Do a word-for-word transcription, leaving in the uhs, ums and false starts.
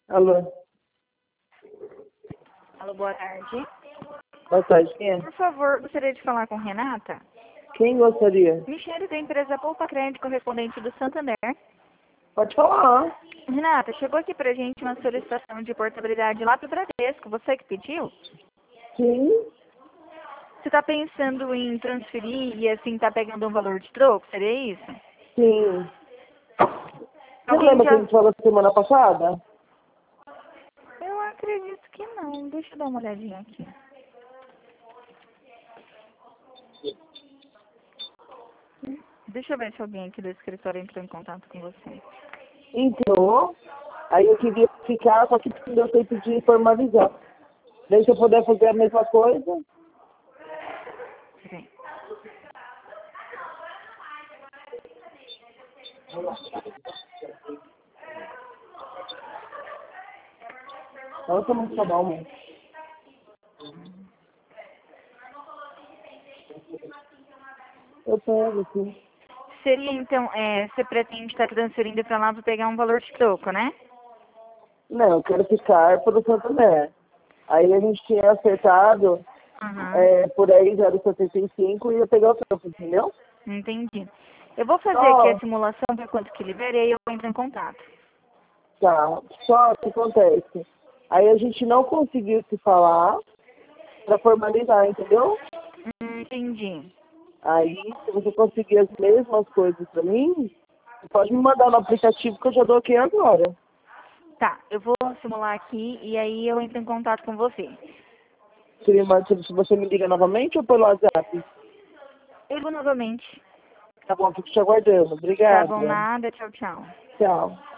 Alô? Alô, boa tarde. Boa tarde, quem é? Por favor, gostaria de falar com Renata? Quem gostaria? Michele, da empresa Poupa Crédito, correspondente do Santander. Pode falar. Renata, chegou aqui pra gente uma solicitação de portabilidade lá pro Bradesco. Você que pediu? Sim? Você tá pensando em transferir e assim tá pegando um valor de troco? Seria isso? Sim. Você Alguém lembra que a já... gente falou semana passada? Eu acredito que não. Deixa eu dar uma olhadinha aqui. Deixa eu ver se alguém aqui do escritório entrou em contato com você. Entrou. Aí eu queria ficar, só que não deu tempo de formalizar. Daí se eu puder fazer a mesma coisa. Peraí. Nossa, muito tá bom, mano. Eu pego, sim. Seria então, é, você pretende estar transferindo pra lá pra pegar um valor de troco, né? Não, eu quero ficar pelo Santander. Aí a gente tinha acertado Aham. é, por aí zero vírgula setenta e cinco e ia pegar o tempo, entendeu? Entendi. Eu vou fazer aqui Só, a simulação para quanto que liberei e eu entro em contato. tá, só que acontece. Aí a gente não conseguiu se falar para formalizar, entendeu? Hum, entendi. Aí, se você conseguir as mesmas coisas para mim, você pode me mandar no aplicativo que eu já dou aqui agora. Tá, eu vou simular aqui e aí eu entro em contato com você. Se, me manda- se você me liga novamente ou pelo WhatsApp? Eu vou novamente. Tá bom, fico te aguardando. Tá bom, Obrigada. nada. Tchau, tchau. Tchau.